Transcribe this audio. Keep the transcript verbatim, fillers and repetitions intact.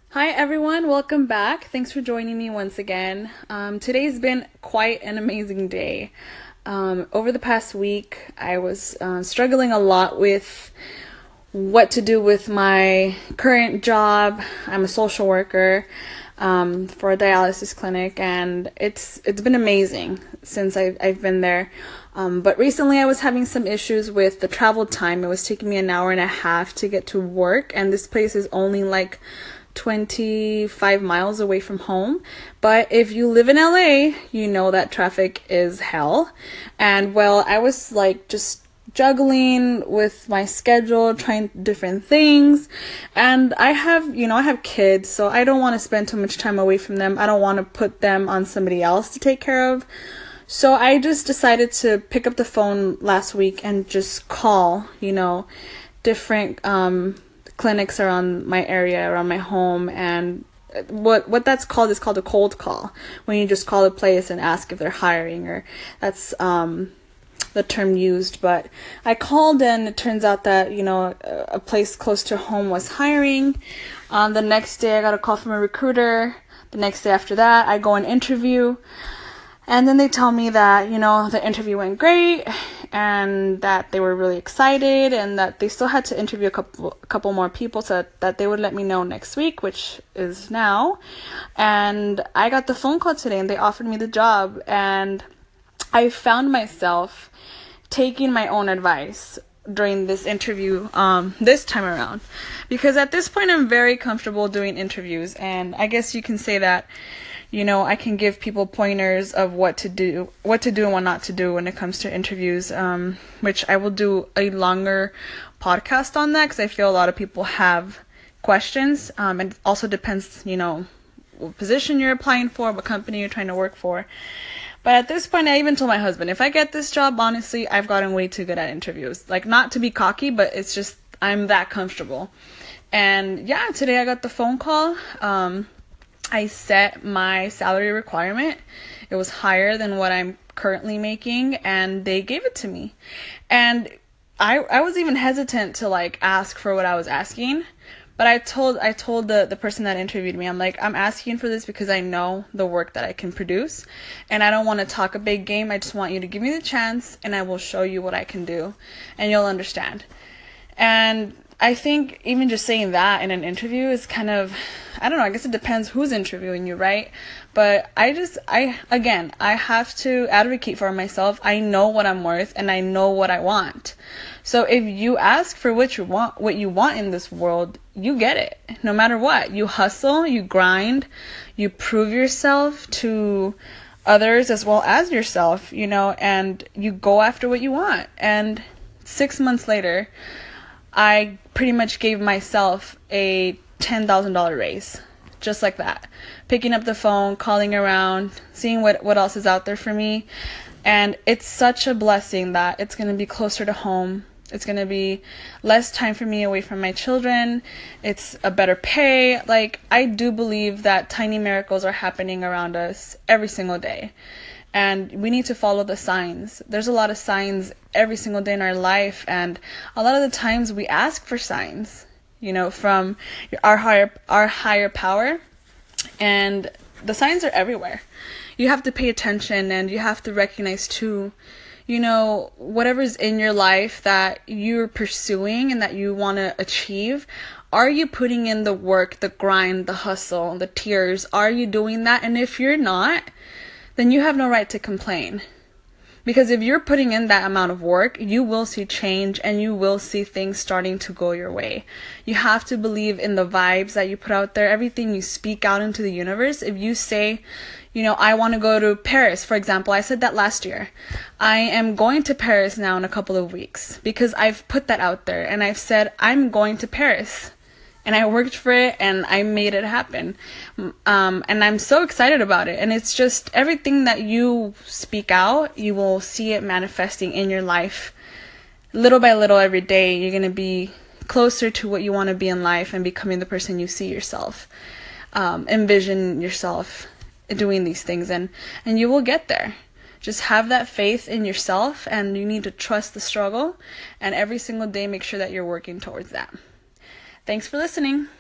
Hi everyone, welcome back. Thanks for joining me once again. Um, today's been quite an amazing day. Um, over the past week, I was uh, struggling a lot with what to do with my current job. I'm a social worker um, for a dialysis clinic, and it's it's been amazing since I've, I've been there. Um, but recently, I was having some issues with the travel time. It was taking me an hour and a half to get to work, and this place is only like twenty-five miles away from home. But if you live in L A, you know that traffic is hell. And well, I was like just juggling with my schedule, trying different things. And I have, you know, I have kids, so I don't want to spend too much time away from them. I don't want to put them on somebody else to take care of. So I just decided to pick up the phone last week and just call, you know, different um clinics around my area, around my home. And what what that's called is called a cold call, when you just call a place and ask if they're hiring, or that's um the term used. But I called, and it turns out that, you know, a place close to home was hiring. Um, the next day I got a call from a recruiter. The next day after that, I go and interview. And then they tell me that, you know, the interview went great and that they were really excited and that they still had to interview a couple a couple more people, so that, that they would let me know next week, which is now. And I got the phone call today and they offered me the job, and I found myself taking my own advice during this interview um, this time around, because at this point I'm very comfortable doing interviews, and I guess you can say that, you know, I can give people pointers of what to do, what to do and what not to do when it comes to interviews, um, which I will do a longer podcast on that, because I feel a lot of people have questions. Um, and it also depends, you know, what position you're applying for, what company you're trying to work for. But at this point, I even told my husband, if I get this job, honestly, I've gotten way too good at interviews. Like, not to be cocky, but it's just, I'm that comfortable. And yeah, today I got the phone call. Um, I set my salary requirement. It was higher than what I'm currently making, and they gave it to me. And I I was even hesitant to like ask for what I was asking, but I told I told the the person that interviewed me, I'm like, I'm asking for this because I know the work that I can produce, and I don't want to talk a big game. I just want you to give me the chance, and I will show you what I can do, and you'll understand. And I think even just saying that in an interview is kind of, I don't know, I guess it depends who's interviewing you, right? But I just, I, again, I have to advocate for myself. I know what I'm worth, and I know what I want. So if you ask for what you want, what you want in this world, you get it, no matter what. You hustle, you grind, you prove yourself to others as well as yourself, you know, and you go after what you want. And six months later, I pretty much gave myself a ten thousand dollars raise, just like that. Picking up the phone, calling around, seeing what, what else is out there for me. And it's such a blessing that it's going to be closer to home. It's going to be less time for me away from my children. It's a better pay. Like, I do believe that tiny miracles are happening around us every single day. And we need to follow the signs. There's a lot of signs every single day in our life. And a lot of the times we ask for signs, you know, from our higher, our higher power. And the signs are everywhere. You have to pay attention, and you have to recognize too, you know, whatever's in your life that you're pursuing and that you want to achieve. Are you putting in the work, the grind, the hustle, the tears? Are you doing that? And if you're not, then you have no right to complain. Because if you're putting in that amount of work, you will see change, and you will see things starting to go your way. You have to believe in the vibes that you put out there, everything you speak out into the universe. If you say, you know, I want to go to Paris, for example, I said that last year. I am going to Paris now in a couple of weeks because I've put that out there, and I've said, I'm going to Paris. And I worked for it, and I made it happen. Um, and I'm so excited about it. And it's just everything that you speak out, you will see it manifesting in your life. Little by little every day, you're going to be closer to what you want to be in life and becoming the person you see yourself. Um, envision yourself doing these things, and, and you will get there. Just have that faith in yourself, and you need to trust the struggle. And every single day, make sure that you're working towards that. Thanks for listening.